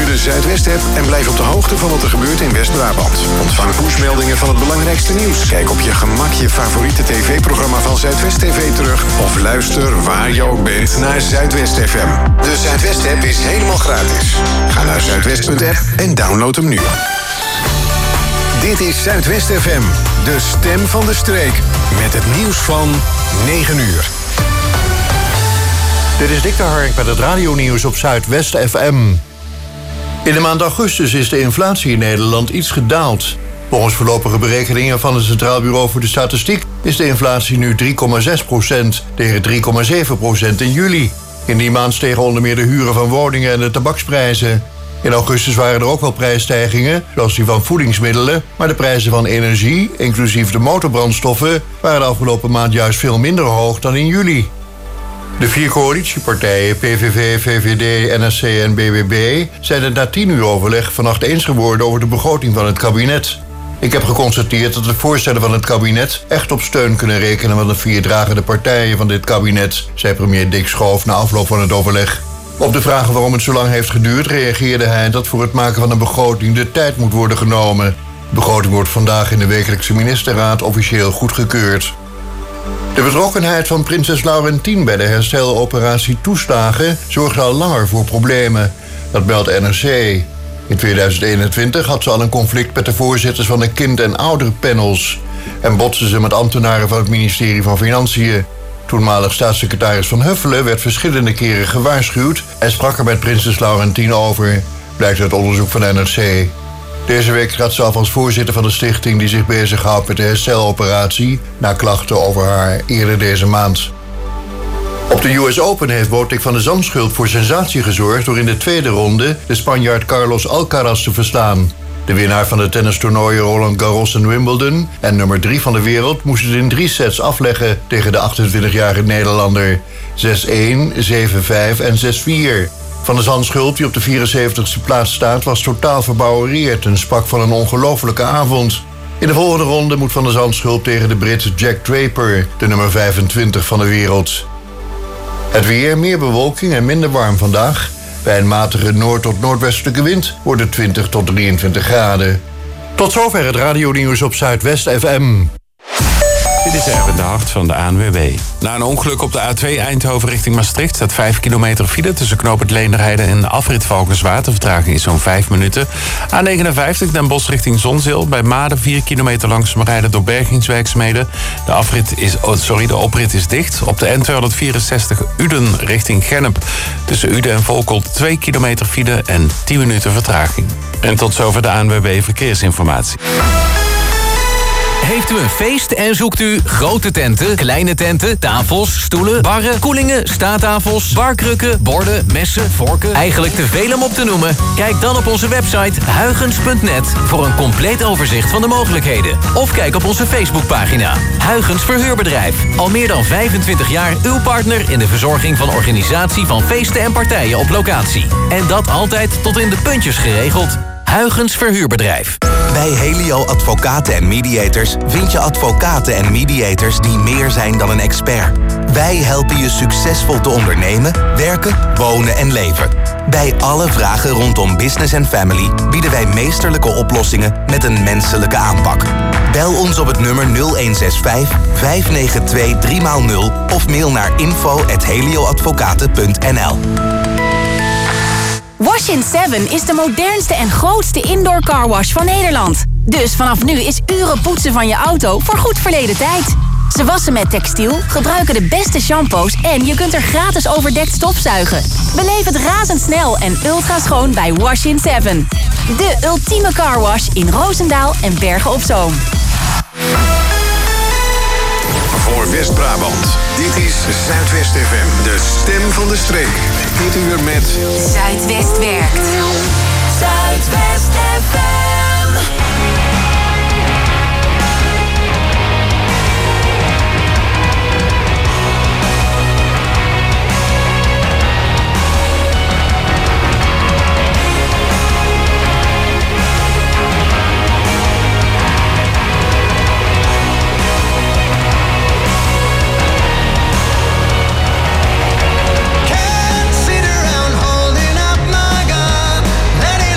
de Zuidwest-app en blijf op de hoogte van wat er gebeurt in West-Brabant. Ontvang pushmeldingen van het belangrijkste nieuws. Kijk op je gemak je favoriete tv-programma van Zuidwest TV terug. Of luister waar je ook bent naar Zuidwest FM. De Zuidwest-app is helemaal gratis. Ga naar zuidwest.app en download hem nu. Dit is Zuidwest FM, de stem van de streek. Met het nieuws van 9 uur. Dit is Dick de Hark met het radionieuws op Zuidwest FM. In de maand augustus is de inflatie in Nederland iets gedaald. Volgens voorlopige berekeningen van het Centraal Bureau voor de Statistiek is de inflatie nu 3,6% tegen 3,7% in juli. In die maand stegen onder meer de huren van woningen en de tabaksprijzen. In augustus waren er ook wel prijsstijgingen, zoals die van voedingsmiddelen, maar de prijzen van energie, inclusief de motorbrandstoffen, waren de afgelopen maand juist veel minder hoog dan in juli. De 4 coalitiepartijen, PVV, VVD, NSC en BBB, zijn het na 10 uur overleg vannacht eens geworden over de begroting van het kabinet. Ik heb geconstateerd dat de voorstellen van het kabinet echt op steun kunnen rekenen van de 4 dragende partijen van dit kabinet, zei premier Dick Schoof na afloop van het overleg. Op de vragen waarom het zo lang heeft geduurd reageerde hij dat voor het maken van een begroting de tijd moet worden genomen. De begroting wordt vandaag in de wekelijkse ministerraad officieel goedgekeurd. De betrokkenheid van prinses Laurentien bij de hersteloperatie toeslagen zorgde al langer voor problemen. Dat meldt NRC. In 2021 had ze al een conflict met de voorzitters van de kind- en ouderenpanels en botste ze met ambtenaren van het ministerie van Financiën. Toenmalig staatssecretaris Van Huffelen werd verschillende keren gewaarschuwd en sprak er met prinses Laurentien over, blijkt uit onderzoek van NRC. Deze week trad ze af als voorzitter van de stichting die zich bezighoudt met de hersteloperatie na klachten over haar eerder deze maand. Op de US Open heeft Botic van de Zandschulp voor sensatie gezorgd door in de tweede ronde de Spanjaard Carlos Alcaraz te verslaan. De winnaar van de tennistoernooien Roland Garros en Wimbledon en nummer 3 van de wereld moest het in 3 sets afleggen tegen de 28-jarige Nederlander. 6-1, 7-5 en 6-4. Van de Zandschulp, die op de 74ste plaats staat, was totaal verbouwereerd en sprak van een ongelofelijke avond. In de volgende ronde moet Van de Zandschulp tegen de Brit Jack Draper, de nummer 25 van de wereld. Het weer, meer bewolking en minder warm vandaag. Bij een matige noord- tot noordwestelijke wind wordt het 20 tot 23 graden. Tot zover het radionieuws op Zuidwest FM. Dit is Erwin de Hart van de ANWB. Na een ongeluk op de A2 Eindhoven richting Maastricht staat 5 kilometer file tussen knooppunt Leenderheide en de afrit Valkenswaard. De vertraging is zo'n 5 minuten. A59 Den Bosch richting Zonzeel. Bij Maden 4 kilometer langzaam rijden door bergingswerkzaamheden. De oprit is dicht. Op de N264 Uden richting Gennep. Tussen Uden en Volkel 2 kilometer file en 10 minuten vertraging. En tot zover de ANWB Verkeersinformatie. Heeft u een feest en zoekt u grote tenten, kleine tenten, tafels, stoelen, barren, koelingen, staattafels, barkrukken, borden, messen, vorken? Eigenlijk te veel om op te noemen? Kijk dan op onze website huygens.net voor een compleet overzicht van de mogelijkheden. Of kijk op onze Facebookpagina. Huygens Verhuurbedrijf. Al meer dan 25 jaar uw partner in de verzorging van organisatie van feesten en partijen op locatie. En dat altijd tot in de puntjes geregeld. Huygens Verhuurbedrijf. Bij Helio Advocaten en Mediators vind je advocaten en mediators die meer zijn dan een expert. Wij helpen je succesvol te ondernemen, werken, wonen en leven. Bij alle vragen rondom business en family bieden wij meesterlijke oplossingen met een menselijke aanpak. Bel ons op het nummer 0165 592 3x0 of mail naar info@helioadvocaten.nl. Wash-in 7 is de modernste en grootste indoor carwash van Nederland. Dus vanaf nu is uren poetsen van je auto voor goed verleden tijd. Ze wassen met textiel, gebruiken de beste shampoos en je kunt er gratis overdekt stofzuigen. Beleef het razendsnel en ultra schoon bij Wash-in 7. De ultieme carwash in Roosendaal en Bergen op Zoom. Voor West-Brabant. Dit is Zuidwest FM, de stem van de streek. Dit uur met Zuidwest werkt. Zuidwest FM. Can't sit around holding up my gun, letting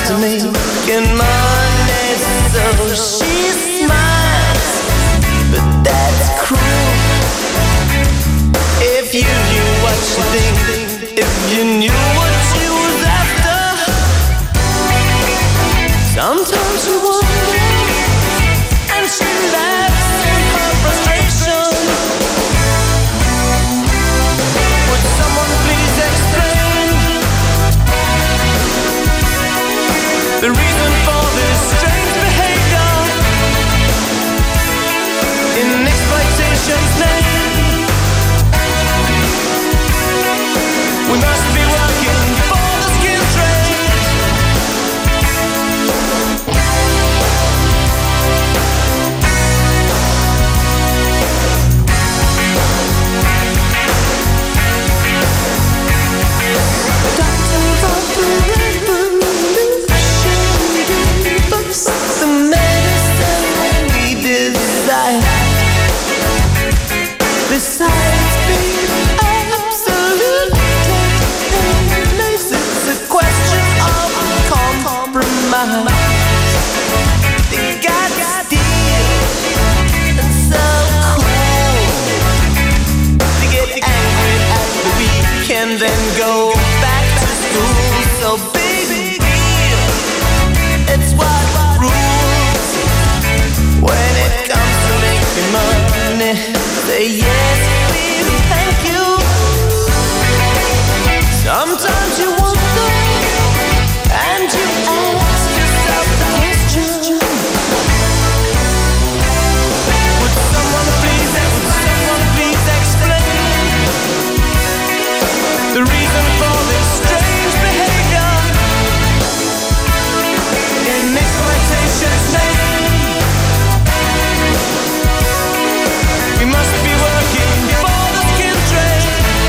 to making money, so she smiles, but that's cruel. If you knew what she thinks, if you knew what she was after, sometimes you wonder, and she laughs in her frustration. Would someone please explain the reason for this strange behavior in exploitation's name? We must be working for the skin trade. Doctors of the revolution gave us the medicine we desire. Besides being absolute, it's a question of compromise. They got steel and so cool. They get angry at the weekend, then go back to school. So big deal, it's what rules. When it comes to making money, say yes, please, thank you. Sometimes you wonder, and you ask yourself the question: would someone please explain the reason for this strange behavior in exploitation's name? We must be working for the skin trade.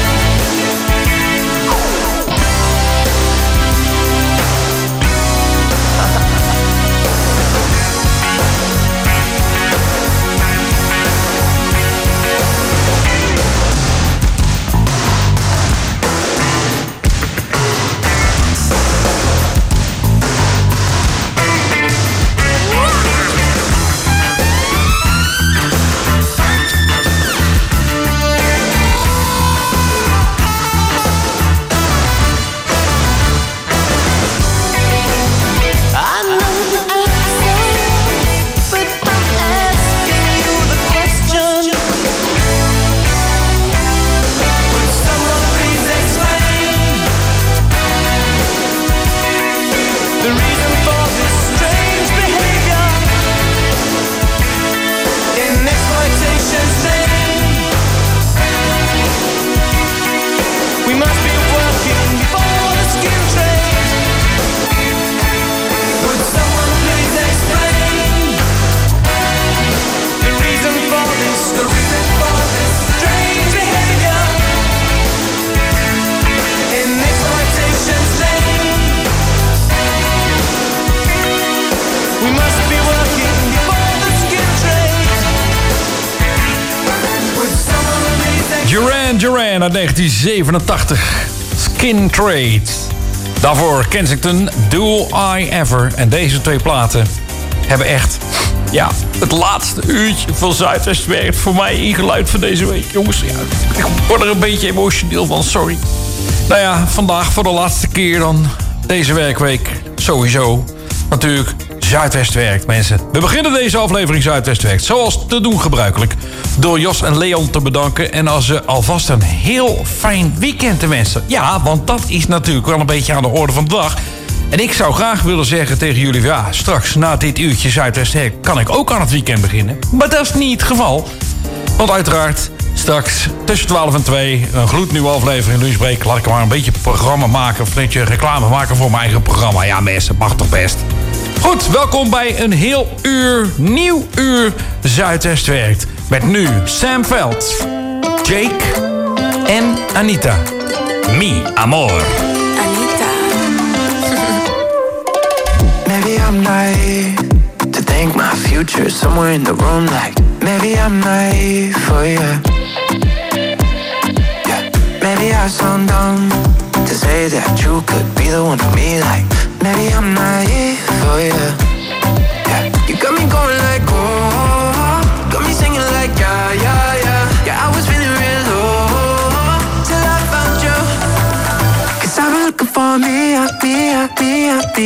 Duran uit 1987. Skin Trade. Daarvoor Kensington, Do I Ever. En deze twee platen hebben echt... ja, het laatste uurtje van Zuidwestwerkt voor mij ingeluid van deze week. Jongens, ja, ik word er een beetje emotioneel van, sorry. Nou ja, vandaag voor de laatste keer dan deze werkweek. Sowieso. Natuurlijk Zuidwestwerkt, mensen. We beginnen deze aflevering Zuidwestwerkt, zoals te doen gebruikelijk, door Jos en Leon te bedanken en als ze alvast een heel fijn weekend te wensen. Ja, want dat is natuurlijk wel een beetje aan de orde van de dag. En ik zou graag willen zeggen tegen jullie, ja, straks na dit uurtje Zuidwestwerkt kan ik ook aan het weekend beginnen. Maar dat is niet het geval. Want uiteraard, straks tussen 12 en 2, een gloednieuwe aflevering Lunchbreak. Laat ik maar een beetje programma maken, of een beetje reclame maken voor mijn eigen programma. Ja mensen, mag toch best. Goed, welkom bij een heel nieuw uur Zuidwestwerkt. Met nu Sam Veld, Jake en Anita. Mi amor. Anita. Maybe I'm naive to think my future is somewhere in the room. Like maybe I'm naive for you. Yeah. Maybe I sound dumb to say that you could be the one for me. Like maybe I'm naive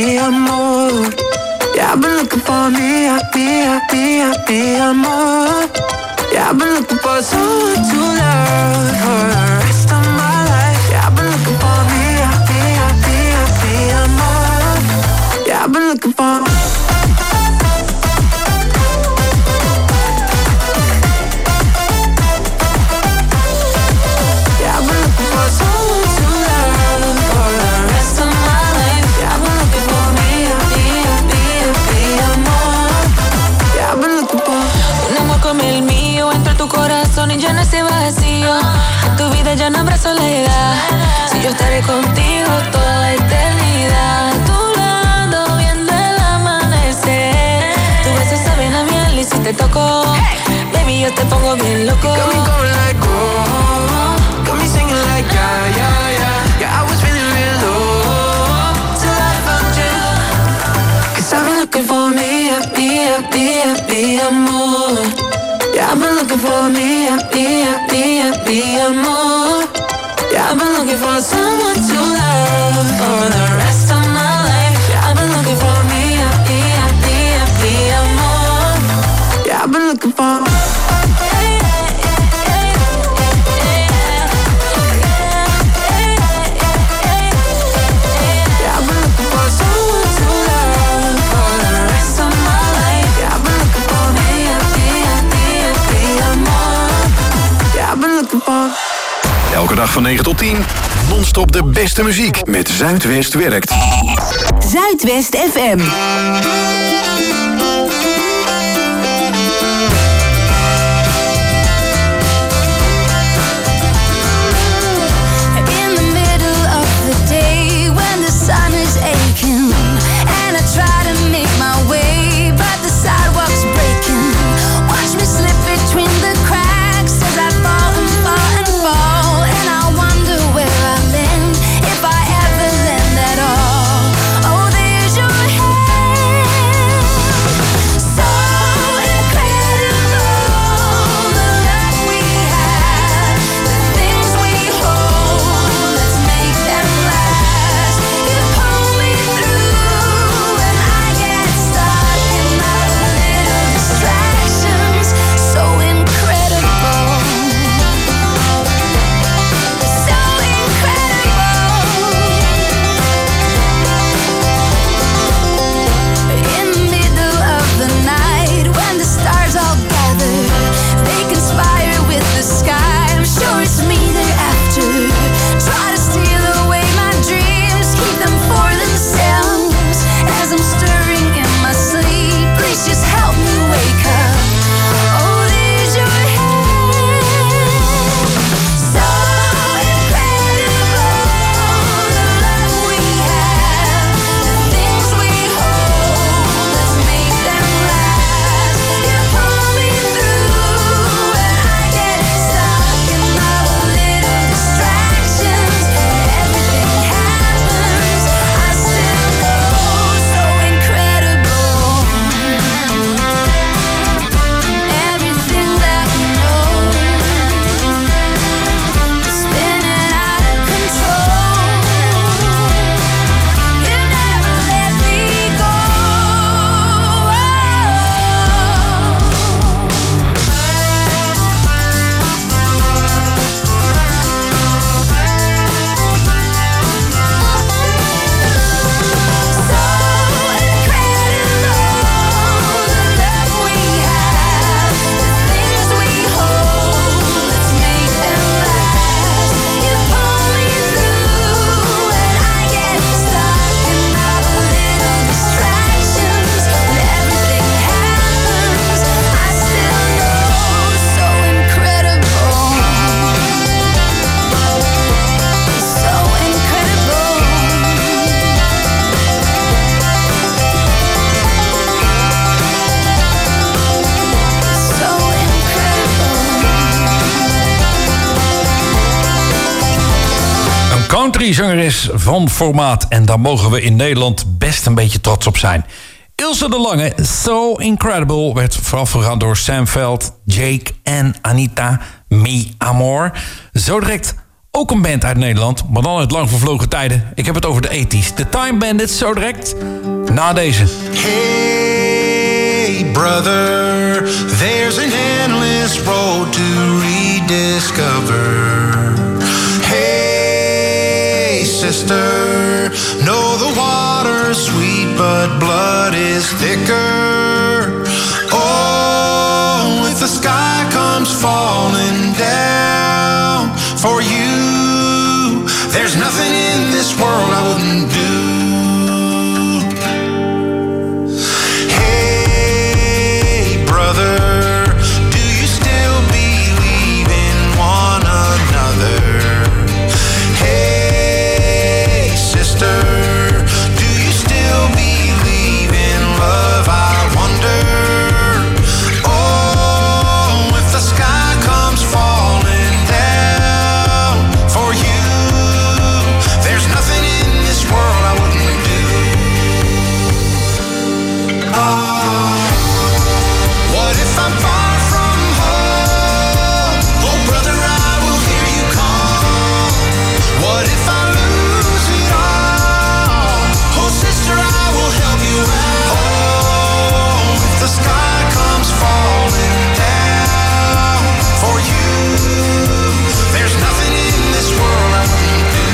amor. Yeah, I've been looking for me, amor. Yeah, I've been looking for someone to love for the rest of my life. Yeah, I've been looking for me, amor. Yeah, I've been looking for. Y llena ese vacío. En tu vida ya no habrá soledad. Si yo estaré contigo toda la eternidad. A tu lado viendo el amanecer. Tus besos saben a miel y si te toco, baby, yo te pongo bien loco. Got me going like oh, got me singing like yeah, yeah, yeah. Yeah, I was feeling real low till I found you. 'Cause I've been looking for me, amor. Yeah, I've been looking for me, amor. Yeah, I've been looking for someone to love for the rest of my life. Yeah, I've been looking for me, amor. Yeah, I've been looking for. Elke dag van 9 tot 10, non-stop de beste muziek met Zuidwest werkt. Zuidwest FM. In the middle of the day when the sun is aching and I try to make my way but the sidewalk's breaking. Watch me slip between the cracks as I fall and fall and fall, and I wonder where I land, if I ever land at all. Oh, there's your hand, so incredible, the love we have, the things we hold, let's make them last. You pull me through and I get stuck in our little distractions, so incredible, so incredible. In the middle of the night when the stars all gather, they conspire with the sky. I'm sure it's me they're after. Try to steal away my dreams, keep them for themselves. As I'm stirring in my sleep, please just help me wake up. Oh, there's your hand, so incredible, the love we have, the things we hold, let's make them last. You pull me through and I get stuck in all the little distractions. Everything happens, I still know, so incredible. Everything that we know is spinning out of control. You never let me go. So incredible, the love we have, the things we hold, let's make them last. You pull me through and I get stuck in all the little distractions. When everything happens, I still know, so incredible, so incredible. So incredible. Een countryzangeres van formaat. En daar mogen we in Nederland best een beetje trots op zijn. Ilse de Lange, So Incredible, werd voorafgegaan door Sam Veld, Jake en Anita, Mi Amor. Zo direct ook een band uit Nederland, maar dan uit lang vervlogen tijden. Ik heb het over de 80's. The Time Bandits, zo direct na deze. Hey brother, there's an endless road to rediscover. Hey sister, know the water's sweet but blood is thicker. Oh, if the sky comes falling down for you, there's nothing in this world I wouldn't do. Hey brother, do you still believe in one another? Hey sister, do you still believe in love? I wonder. Oh, if the sky comes falling down for you, there's nothing in this world I wouldn't do. What if I'm far from home? Oh brother, I will hear you call. What if I lose it all? Oh sister, I will help you out. Oh, if the sky comes falling down for you, there's nothing in this world I wouldn't do.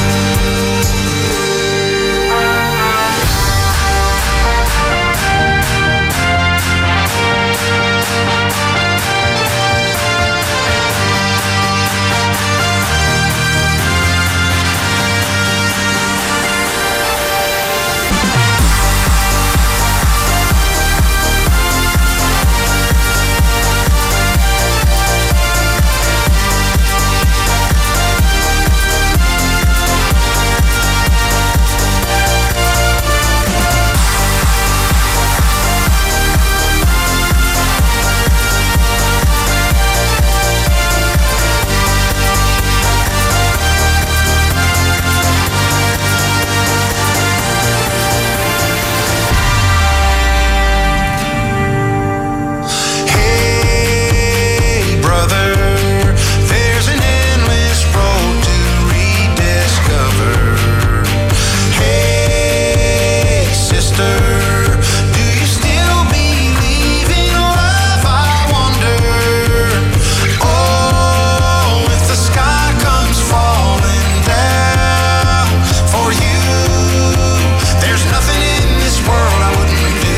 Hey brother, there's an endless road to rediscover. Hey sister, do you still believe in love? I wonder. Oh, if the sky comes falling down for you, there's nothing in this world I wouldn't do.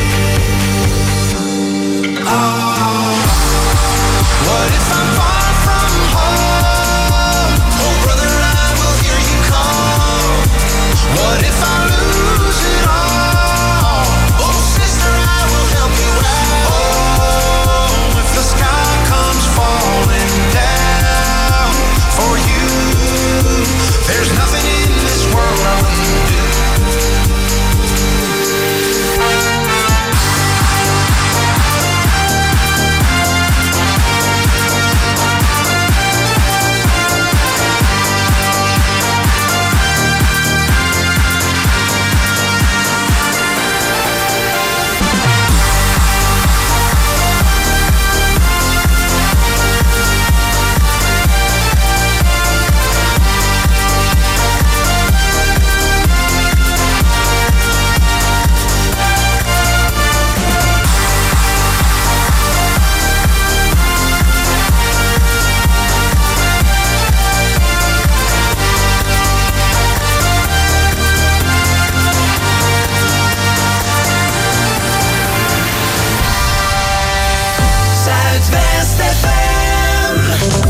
What if I'm far from home? Oh brother, I will hear you call. What if I lose it all? Oh sister, I will help you out. Oh, if the sky comes falling down for you, there's nothing in this world I wouldn't do. Zuidwest FM.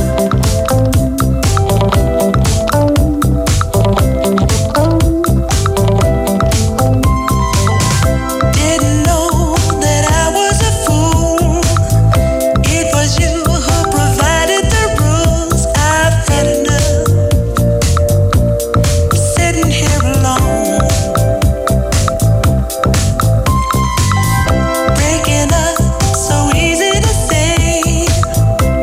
Didn't know that I was a fool. It was you who provided the rules. I've had enough. Sitting here alone, breaking up so easy to say.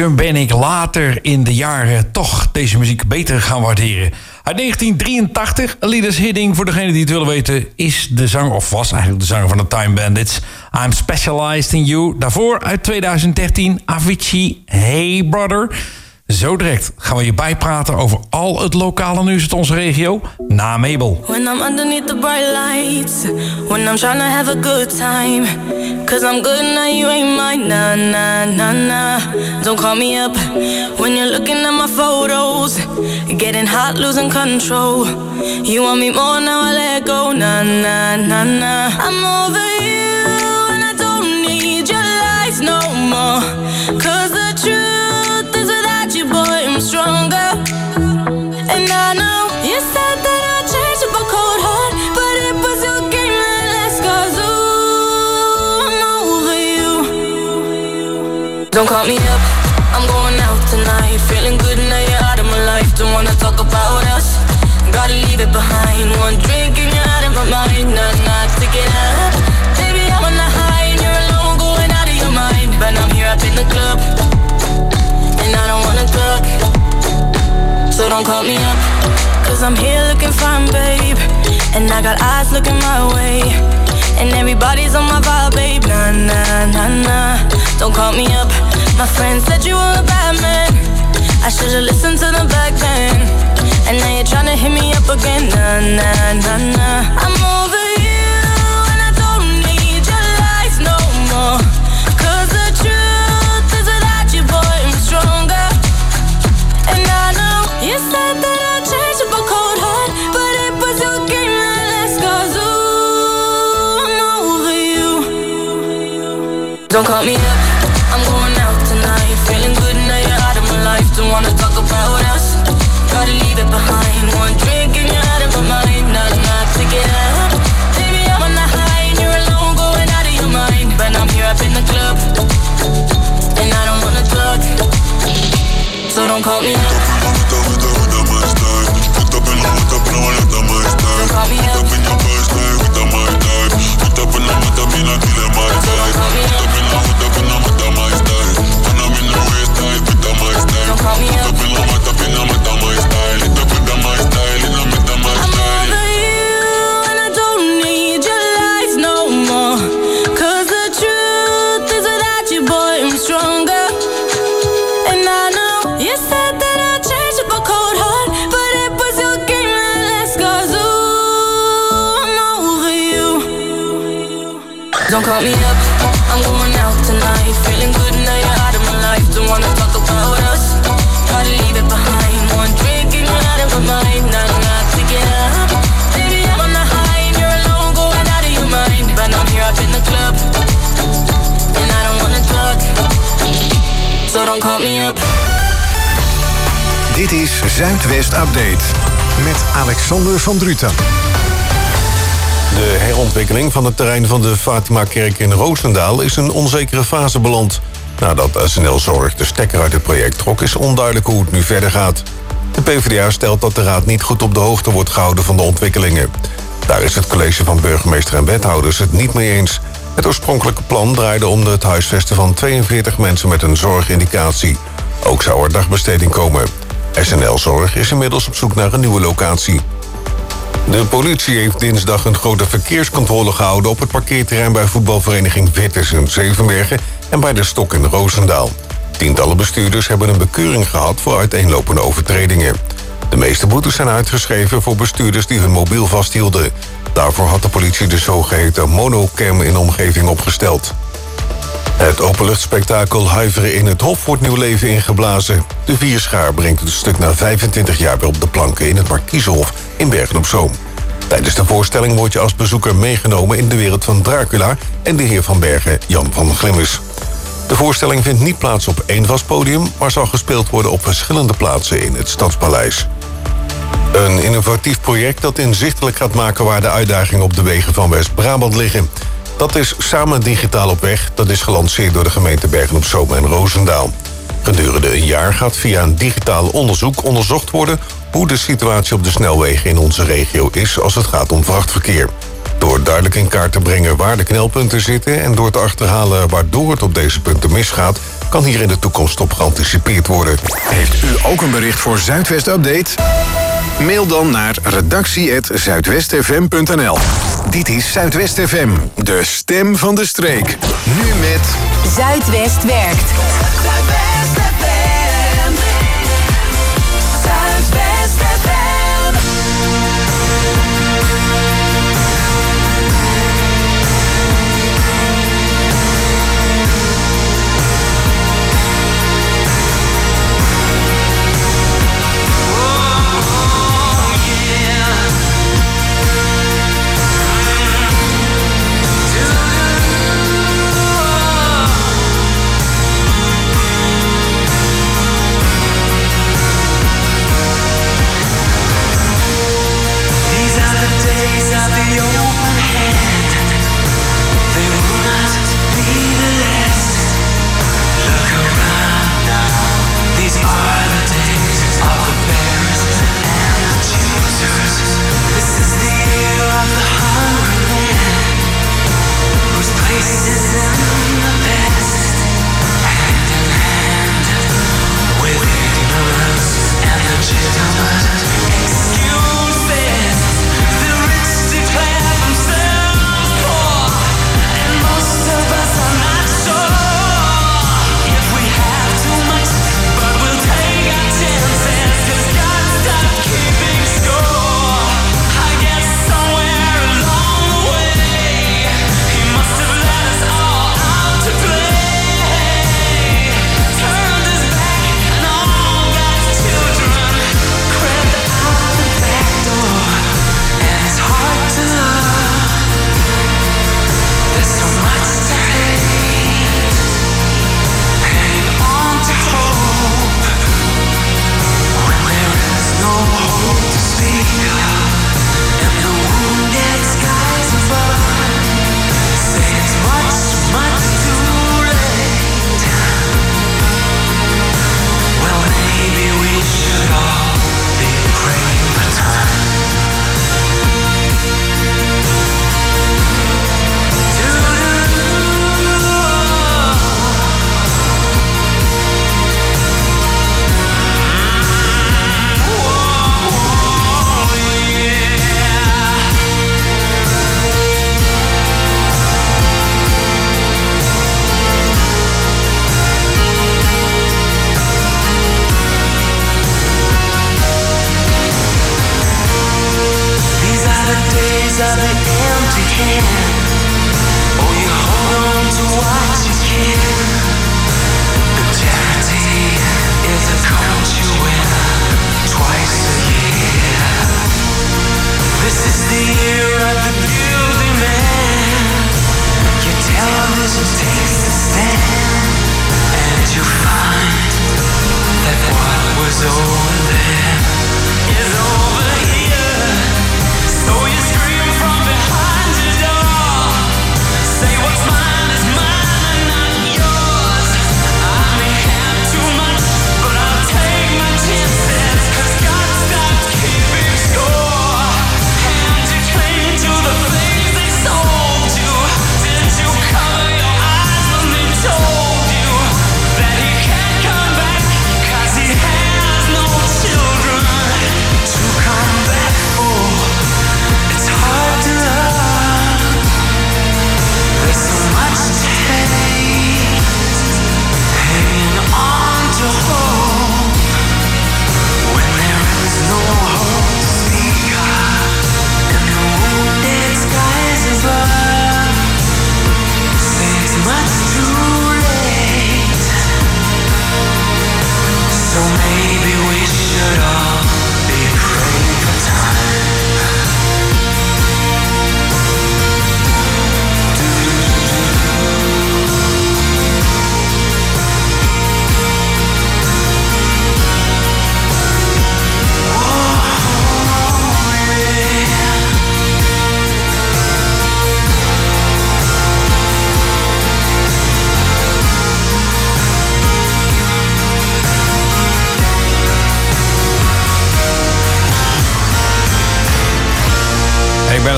ben ik later in de jaren toch deze muziek beter gaan waarderen. Uit 1983, A Leader's Hitting, voor degenen die het willen weten, is de zanger, of was eigenlijk de zanger van de Time Bandits. I'm Specialized in You. Daarvoor uit 2013, Avicii, Hey Brother. Zo direct gaan we je bijpraten over al het lokale nieuws uit onze regio na Mabel. When I'm underneath the bright lights, when I'm trying to have a good time, 'cause I'm good now, you ain't mine, nah, nah, nah, nah. Don't call me up when you're looking at my photos, getting hot, losing control. You want me more, now I let go, nah, nah, nah, nah. I'm over you and I don't need your lies no more, 'cause the truth is without you, boy, I'm stronger. And I know you said that I'd change up a cold heart, but it was your game that last, 'cause ooh, I'm over you. Don't call me up, I'm going out tonight, feeling good now you're out of my life. Don't wanna talk about us, gotta leave it behind. One drink and you're out of my mind, nah, to get up. Baby, I'm on the high and you're alone, going out of your mind. But I'm here up in the club, and I don't wanna talk, so don't call me up, 'cause I'm here looking fine, babe, and I got eyes looking my way, and everybody's on my vibe, babe, nah, nah, nah, nah. Don't call me up, my friend said you were a bad man, I should've listened to them back then, and now you're trying to hit me up again, nah, nah, nah, nah. I'm over you and I don't need your lies no more, 'cause the truth is without you, boy, I'm stronger. And I know you said that I'd change up a cold heart, but it was your game that last, 'cause ooh, I'm over you. Don't call me up, I'm going out tonight, feeling good now you're out of my life. Don't wanna talk about us, gotta leave it behind. One drink and you're out of my mind, nah, to get up. Baby, I'm on the high and you're alone, going out of your mind. But I'm here up in the club, and I don't wanna talk, so don't call me up. Don't call me up, I'm going out tonight, feeling good now you're out of my life. Don't wanna talk about us, gotta leave it behind. One drink and you're out of my mind, nah, to get up. Baby, I'm on the high and you're alone, going out of your mind. But I'm here up in the club, and I don't wanna talk, so don't call me up. Dit is Zuidwest Update met Alexander van Druten. De herontwikkeling van het terrein van de Fatima-kerk in Roosendaal is een onzekere fase beland. Nadat SNL Zorg de stekker uit het project trok, is onduidelijk hoe het nu verder gaat. De PvdA stelt dat de raad niet goed op de hoogte wordt gehouden van de ontwikkelingen. Daar is het college van burgemeester en wethouders het niet mee eens. Het oorspronkelijke plan draaide om het huisvesten van 42 mensen met een zorgindicatie. Ook zou er dagbesteding komen. SNL Zorg is inmiddels op zoek naar een nieuwe locatie. De politie heeft dinsdag een grote verkeerscontrole gehouden op het parkeerterrein bij voetbalvereniging Witters in Zevenbergen en bij de Stok in Roosendaal. Tientallen bestuurders hebben een bekeuring gehad voor uiteenlopende overtredingen. De meeste boetes zijn uitgeschreven voor bestuurders die hun mobiel vasthielden. Daarvoor had de politie de zogeheten monocam in de omgeving opgesteld. Het openluchtspektakel Huiveren in het Hof wordt nieuw leven ingeblazen. De Vierschaar brengt het stuk na 25 jaar weer op de planken in het Markiezenhof in Bergen-op-Zoom. Tijdens de voorstelling word je als bezoeker meegenomen in de wereld van Dracula en de heer van Bergen, Jan van Glimmes. De voorstelling vindt niet plaats op één vast podium, maar zal gespeeld worden op verschillende plaatsen in het Stadspaleis. Een innovatief project dat inzichtelijk gaat maken waar de uitdagingen op de wegen van West-Brabant liggen. Dat is Samen Digitaal op Weg. Dat is gelanceerd door de gemeente Bergen-op-Zoom en Roosendaal. Gedurende een jaar gaat via een digitaal onderzoek onderzocht worden hoe de situatie op de snelwegen in onze regio is als het gaat om vrachtverkeer. Door duidelijk in kaart te brengen waar de knelpunten zitten en door te achterhalen waardoor het op deze punten misgaat, kan hier in de toekomst op geanticipeerd worden. Heeft u ook een bericht voor Zuidwest Update? Mail dan naar redactie@zuidwestfm.nl. Dit is Zuidwest FM, de stem van de streek. Nu met Zuidwest werkt. Zuidwest FM. Zuidwest FM.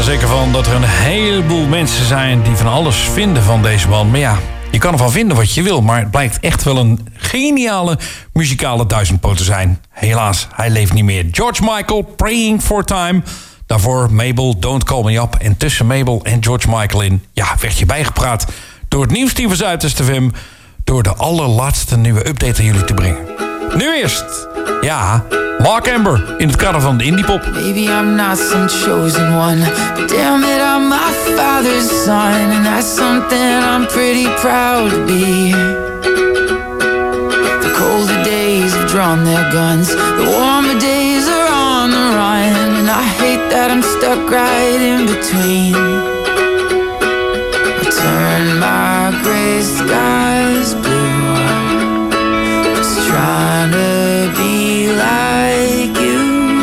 zeker van dat er een heleboel mensen zijn die van alles vinden van deze man. Maar ja, je kan ervan vinden wat je wil, maar het blijkt echt wel een geniale muzikale duizendpoot te zijn. Helaas, hij leeft niet meer. George Michael, Praying for Time. Daarvoor Mabel, Don't Call Me Up. En tussen Mabel en George Michael in, ja, werd je bijgepraat door het nieuwsteam van Zuidwest FM, door de allerlaatste nieuwe update aan jullie te brengen. Nu eerst, ja, Mark Amber in het kader van de Indiepop. Maybe I'm not some chosen one, but damn it, I'm my father's son, and that's something I'm pretty proud to be. The colder days have drawn their guns, the warmer days are on the run, and I hate that I'm stuck right in between. I turn my gray skies blue, just trying to be like you.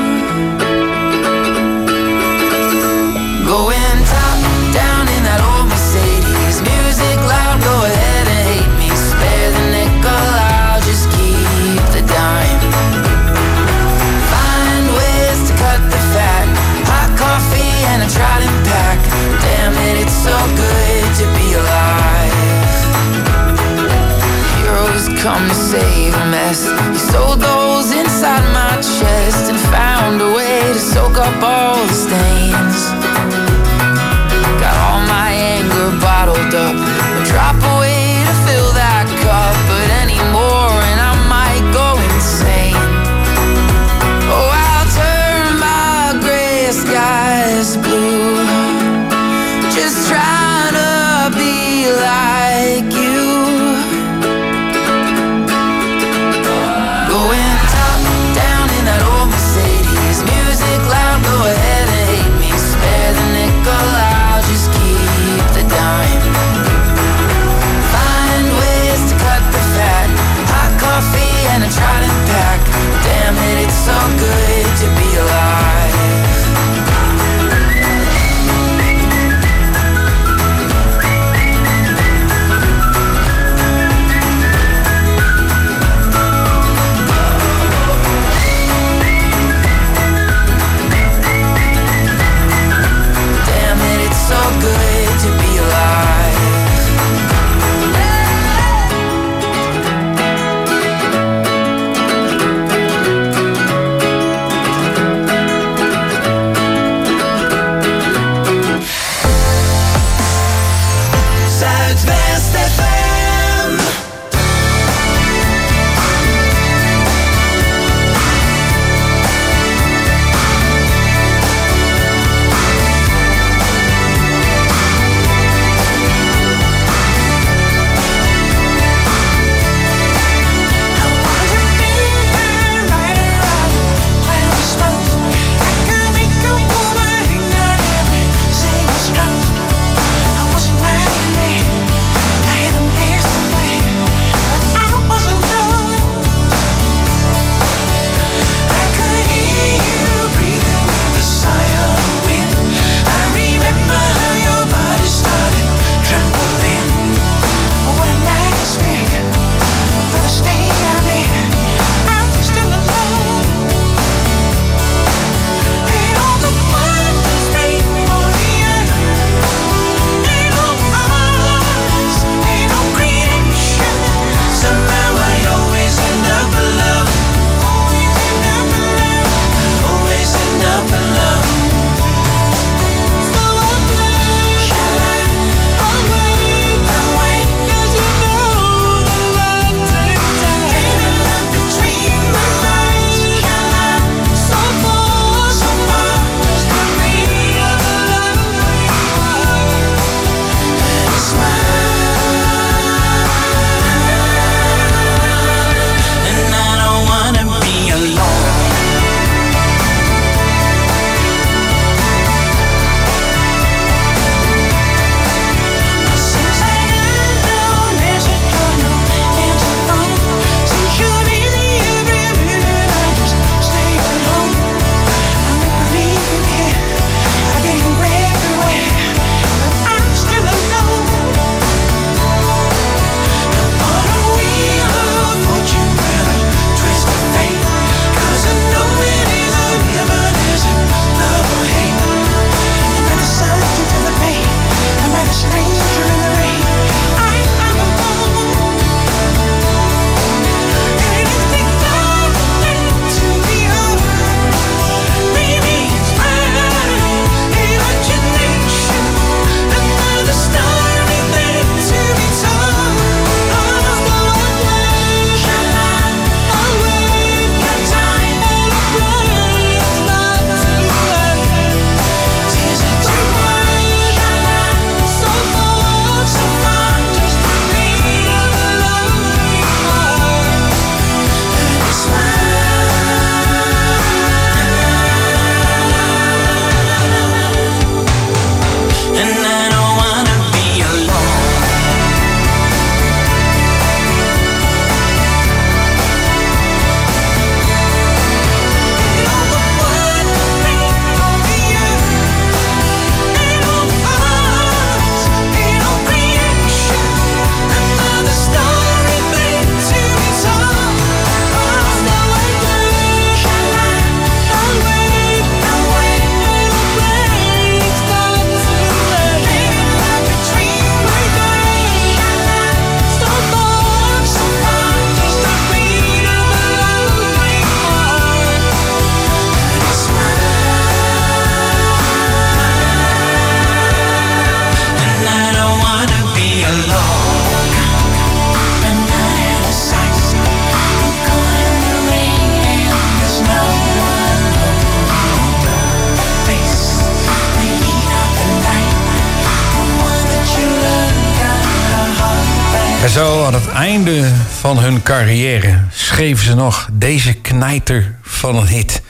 Going top down in that old Mercedes, music loud, go ahead and hate me. Spare the nickel, I'll just keep the dime. Find ways to cut the fat, hot coffee and a trident pack. En zo aan het einde van hun carrière schreven ze nog deze knijter van een hit.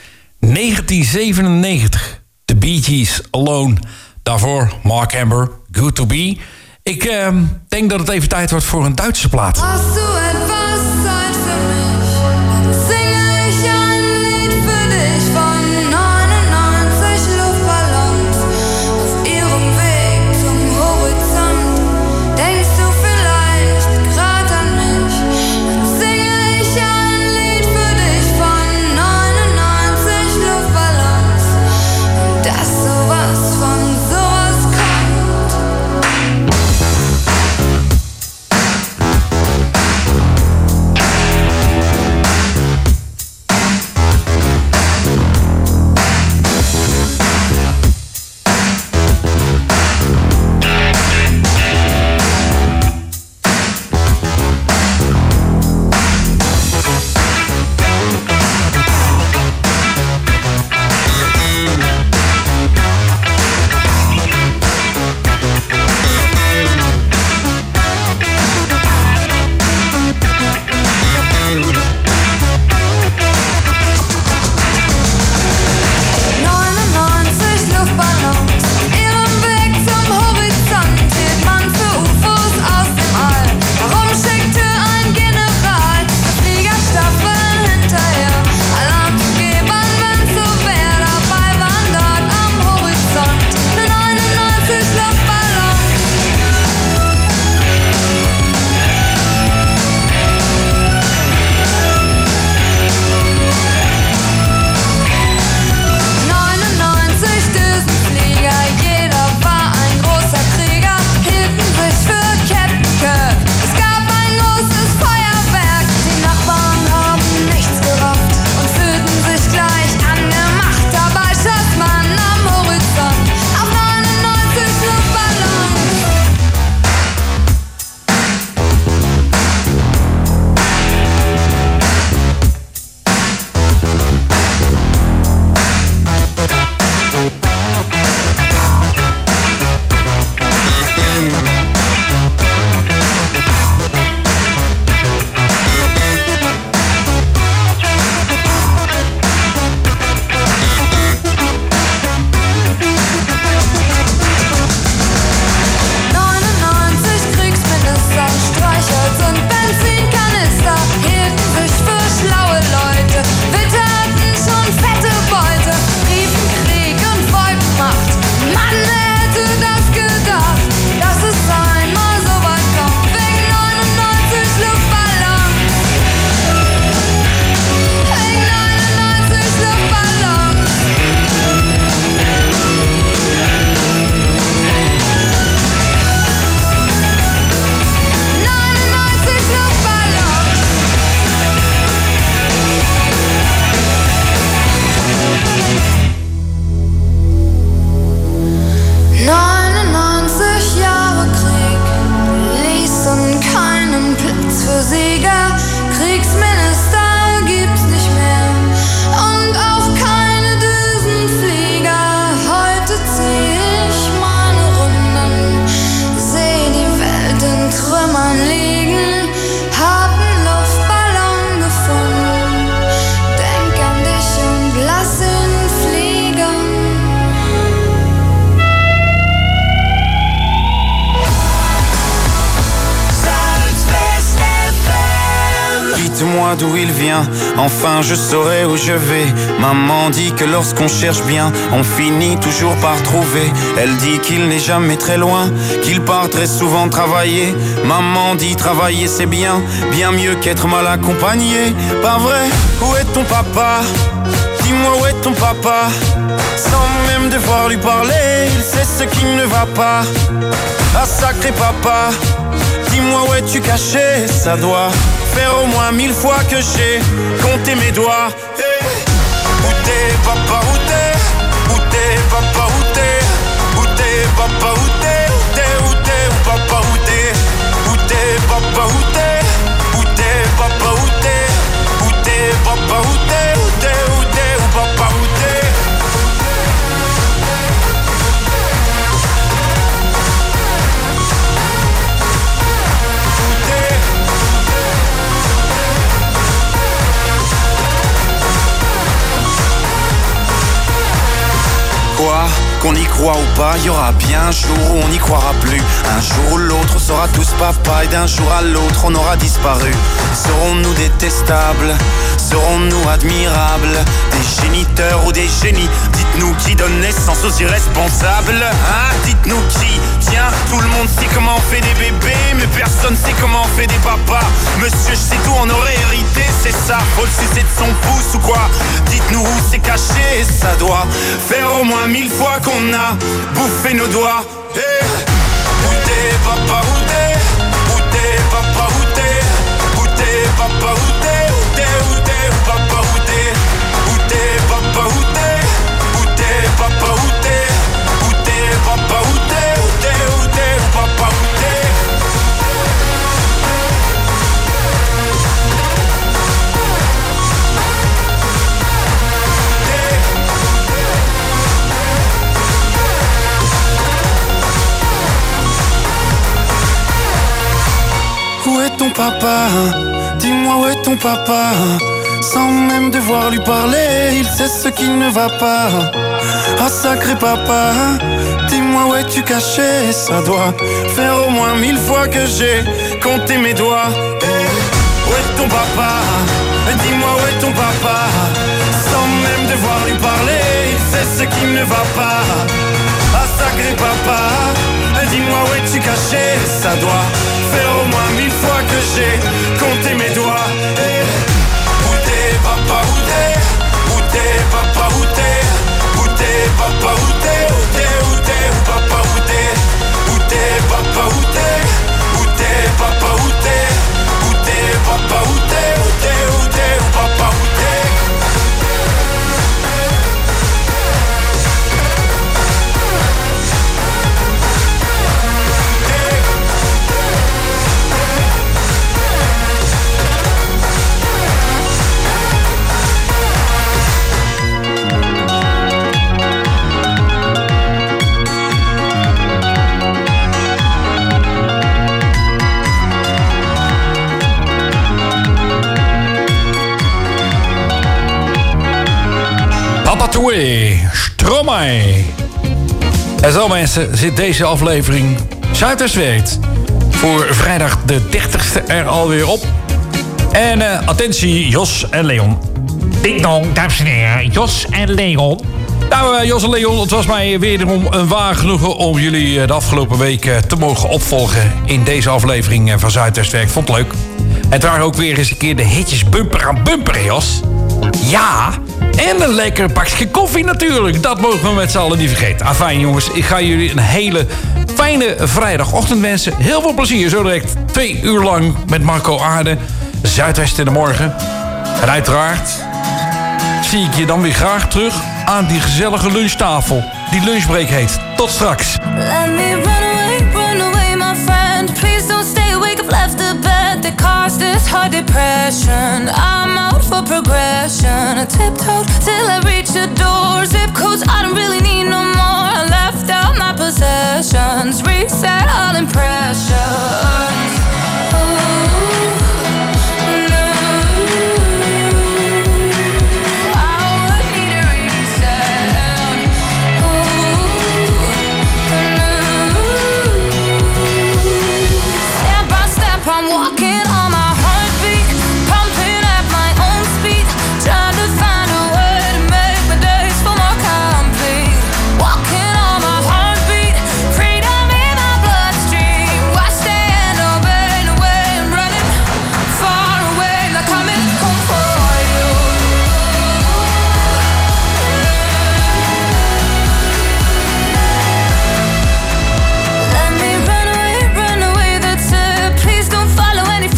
1997, The Bee Gees, Alone. Daarvoor Mark Amber, Good to Be. Ik denk dat het even tijd wordt voor een Duitse plaat. Hast du etwas Zeit für mich? Dann singe ich ein Lied für dich von 99 Luftballons auf ihrem Weg zum Horizont. Denkst du vielleicht grad an mich? Dann singe ich ein Lied für dich von 99 Luftballons und dass sowas von sowas kommt. D'où il vient, enfin je saurai où je vais. Maman dit que lorsqu'on cherche bien, on finit toujours par trouver. Elle dit qu'il n'est jamais très loin, qu'il part très souvent travailler. Maman dit travailler c'est bien, bien mieux qu'être mal accompagné. Pas vrai? Où est ton papa? Dis-moi où est ton papa? Sans même devoir lui parler, il sait ce qui ne va pas. Ah sacré papa, dis-moi où es-tu caché? Ça doit faire au moins 1000 fois que j'ai compté mes doigts. Hey. Où t'es papa, où t'es? Où t'es papa, où t'es? Où t'es papa, où t'es? Où t'es, où t'es, où papa, où t'es? Où t'es papa, où t'es? Où t'es papa, où t'es? Où t'es papa, où t'es? Où t'es, où t'es, où papa, où t'es? Où t'es? Qu'on y croit ou pas, il y aura bien un jour où on n'y croira plus. Un jour ou l'autre, on sera tous papa et d'un jour à l'autre, on aura disparu. Serons-nous détestables? Serons-nous admirables? Des géniteurs ou des génies? Dites-nous qui donne naissance aux irresponsables, hein? Dites-nous qui? Tiens, tout le monde sait comment on fait des bébés, mais personne sait comment on fait des papas. Monsieur, je sais tout, on aurait hérité, c'est ça. Faut le sucer de son pouce ou quoi? Dites-nous où c'est caché, ça doit faire au moins 1000 fois qu'on a bouffé nos doigts. Hey. Où t'es, papa, où t'es? Où t'es, papa, où t'es? Où t'es, papa, où t'es? Où t'es, où t'es, où papa, où t'es? Où t'es, papa, où t'es? Où t'es, papa, où t'es? Où t'es, papa, où t'es? Où t'es, où t'es, où papa, où t'es? Où est ton papa? Dis-moi où est ton papa? Sans même devoir lui parler, il sait ce qui ne va pas. Ah sacré papa, dis-moi où es-tu caché? Ça doit faire au moins 1000 fois que j'ai compté mes doigts. Hey, où est ton papa? Dis-moi où est ton papa? Sans même devoir lui parler, il sait ce qui ne va pas. Ah sacré papa, dis-moi où es-tu caché? Ça doit faire au moins 1000 fois que j'ai compté mes doigts. Hey. Où t'es, papa, où t'es? Où t'es, papa, où t'es? Où t'es, papa, où t'es? Où t'es, où t'es, où papa, où t'es? Où t'es, papa, où t'es? Où t'es, papa, où t'es? Où t'es, papa, où t'es? Où t'es, où t'es, où papa, où t'es? Patoué, Stromae. En zo mensen, zit deze aflevering Zuidwest werkt voor vrijdag de 30ste er alweer op. En attentie, Jos en Leon. Ding dong, dames en heren, Jos en Leon. Nou, Jos en Leon, het was mij wederom een waar genoegen om jullie de afgelopen week te mogen opvolgen in deze aflevering van Zuidwest werkt. Vond het leuk. Het waren ook weer eens een keer de hitjes bumper aan bumper, Jos. Ja, en een lekker bakje koffie natuurlijk. Dat mogen we met z'n allen niet vergeten. Afijn jongens, ik ga jullie een hele fijne vrijdagochtend wensen. Heel veel plezier zo direct 2 uur lang met Marco Aarde. Zuidwest in de morgen. En uiteraard zie ik je dan weer graag terug aan die gezellige lunchtafel. Die lunchbreak heet. Tot straks. Let me run away, my friend. Please don't stay awake, I've left the bed that caused this hard depression. I'm out for progression. I tiptoed till I reach the door. Zip codes, I don't really need no more. I left out my possessions. Reset all impressions. I'm walking on my heartbeat, pumping at my own speed, trying to find a way to make my days feel more complete. Walking on my heartbeat, freedom in my bloodstream. Watch the end obeying away and running far away like I'm in home for you. Let me run away, that's it. Please don't follow any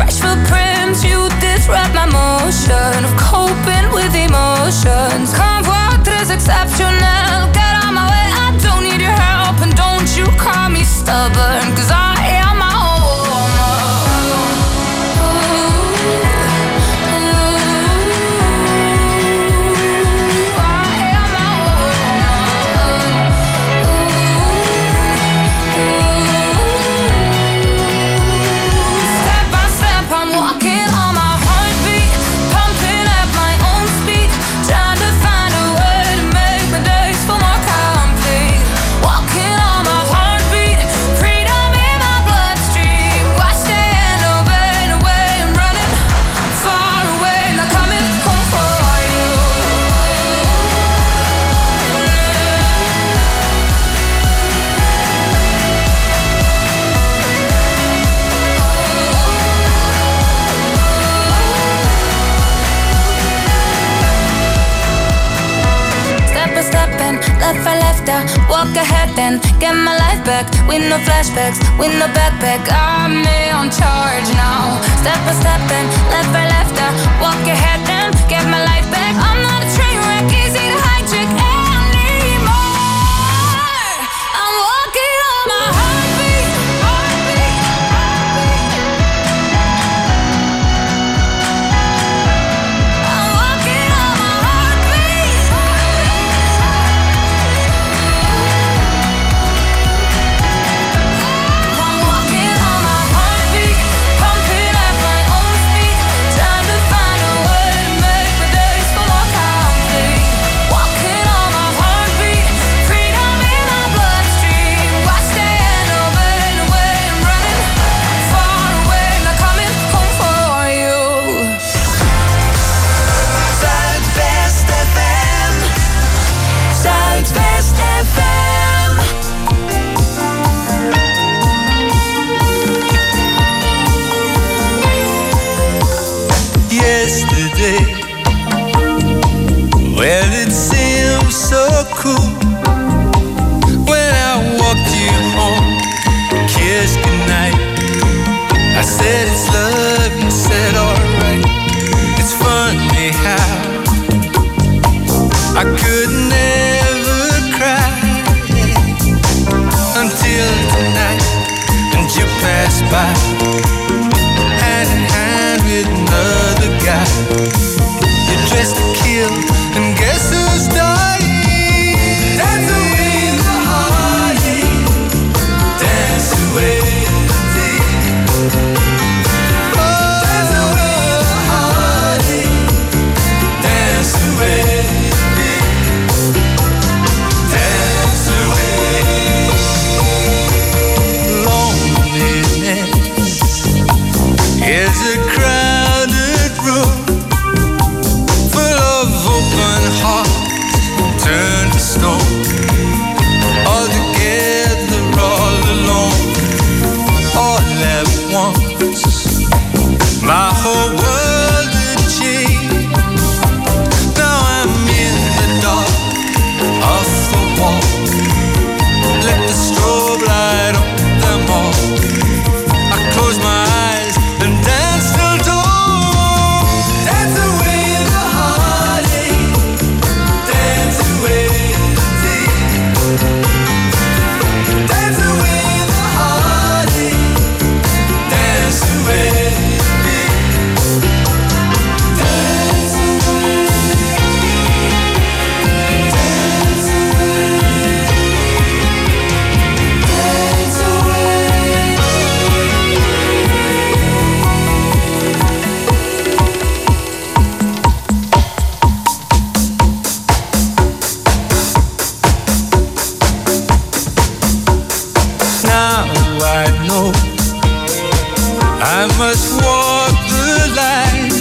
left out, walk ahead then get my life back. With no flashbacks, with no backpack. I'm on charge now. Step by step and left out, walk ahead then get my life back. I'm not a train wreck, easy to hijack anymore. I'm walking on my heartbeat. I'm walking on my heartbeat. I'm walking on my heartbeat, pumping at my own speed, trying to find a way to make the days feel more complete. Walking on my heartbeat, freedom in my bloodstream. Watch the end of it, away and running far away, not coming home for you. Zuidwest FM. Zuidwest FM. Yesterday, well, it seemed so cool when I walked you home, kissed goodnight. I said it's love, you said alright. It's funny how I could never cry until tonight, and you passed by, hand in hand with another guy. You're dressed to kill, and guess who's dying? Dance away the heartache, dance away the day. Oh, dance away the heartache, dance away the day. Dance away. Loneliness is a crowded room full of open hearts turned to stone. All together, all alone, all at once. My whole world had changed. Now I'm in the dark, off the wall. Let the strobe light up them all. I close my eyes and dance till dawn. Dance away the heartache, dance away the day. Dance away the heartache, dance away the day. Dance away, dance away, dance Now I know I must walk the line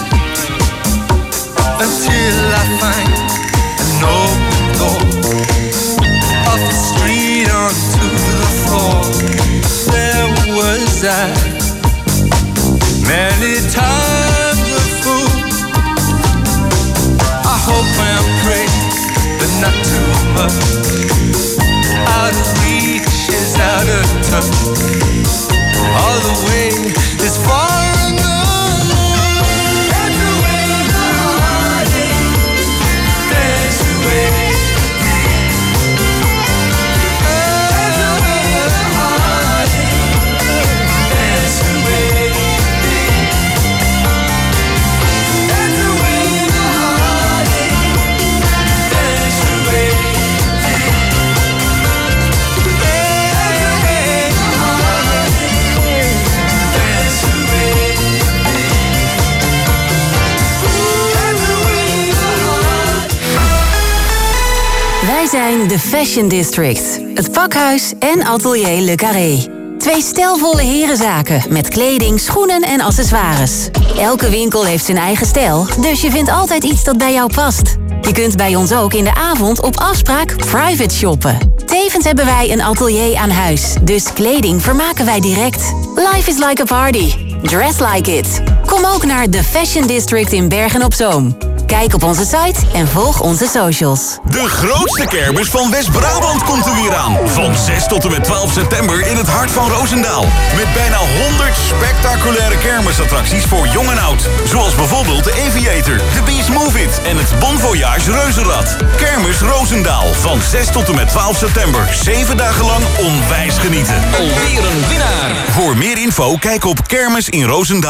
until I find an open door, off the street onto the floor. There was I, many times a fool. I hope and pray, but not too much. Out of reach is out of touch. All the way is far enough. Dance away the heartache, dance away the day. Dance away the heartache, dance away the day. Dance away the heartache, dance away the day. Wij zijn de Fashion District, het pakhuis en atelier Le Carré. 2 stijlvolle herenzaken met kleding, schoenen en accessoires. Elke winkel heeft zijn eigen stijl, dus je vindt altijd iets dat bij jou past. Je kunt bij ons ook in de avond op afspraak private shoppen. Tevens hebben wij een atelier aan huis, dus kleding vermaken wij direct. Life is like a party. Dress like it. Kom ook naar de Fashion District in Bergen op Zoom. Kijk op onze site en volg onze socials. De grootste kermis van West-Brabant komt er weer aan. Van 6 tot en met 12 september in het hart van Roosendaal. Met bijna 100 spectaculaire kermisattracties voor jong en oud. Zoals bijvoorbeeld de Aviator, de Beast Move It en het Bon Voyage Reuzenrad. Kermis Roosendaal van 6 tot en met 12 september. 7 dagen lang onwijs genieten. Alweer een winnaar. Voor meer info kijk op kermisinroosendaal.